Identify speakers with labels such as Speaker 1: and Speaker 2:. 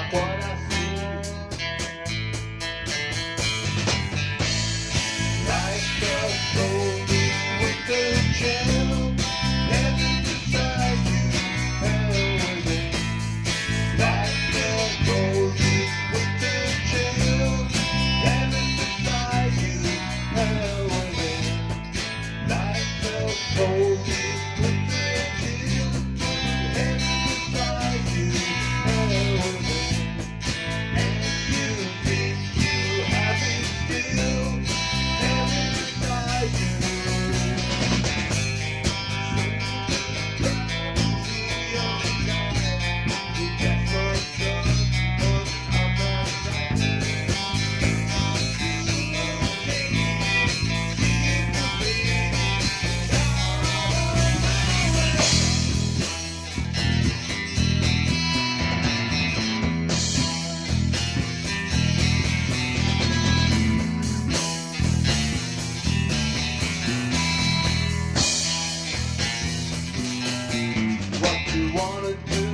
Speaker 1: what I see. Like a golden with the gem, heaven beside you, hell within. Like a golden with the gem, heaven beside you, hell within. Like a golden with the gem, heaven beside you, hell within. And you think you have it still, heaven beside you. What you wanna do?